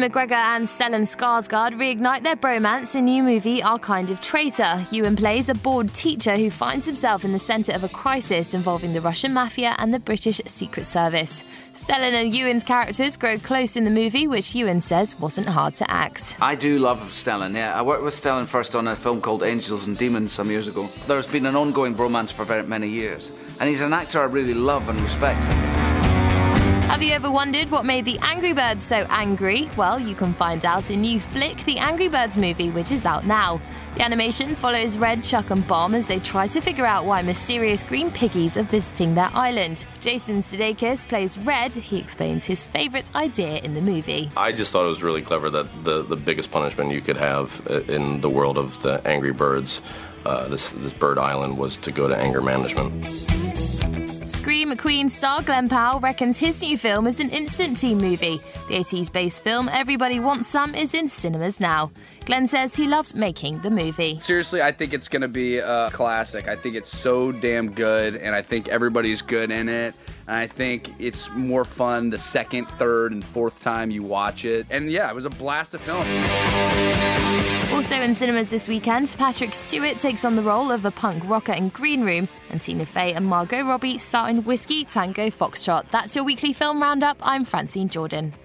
McGregor and Stellan Skarsgård reignite their bromance in new movie Our Kind of Traitor. Ewan plays a bored teacher who finds himself in the centre of a crisis involving the Russian mafia and the British Secret Service. Stellan and Ewan's characters grow close in the movie, which Ewan says wasn't hard to act. I do love Stellan, yeah. I worked with Stellan first on a film called Angels and Demons some years ago. There's been an ongoing bromance for very many years, and he's an actor I really love and respect. Have you ever wondered what made the Angry Birds so angry? Well, you can find out in new flick, The Angry Birds Movie, which is out now. The animation follows Red, Chuck and Bomb as they try to figure out why mysterious green piggies are visiting their island. Jason Sudeikis plays Red. He explains his favourite idea in the movie. I just thought it was really clever that the biggest punishment you could have in the world of the Angry Birds, this bird island, was to go to anger management. Scream Queen star Glen Powell reckons his new film is an instant teen movie. The 80s-based film Everybody Wants Some is in cinemas now. Glen says he loved making the movie. Seriously, I think it's going to be a classic. I think it's so damn good, and I think everybody's good in it. And I think it's more fun the second, third, and fourth time you watch it. And yeah, it was a blast of film. Also in cinemas this weekend, Patrick Stewart takes on the role of a punk rocker in Green Room, and Tina Fey and Margot Robbie star in Whiskey Tango Foxtrot. That's your weekly film roundup. I'm Francine Jordan.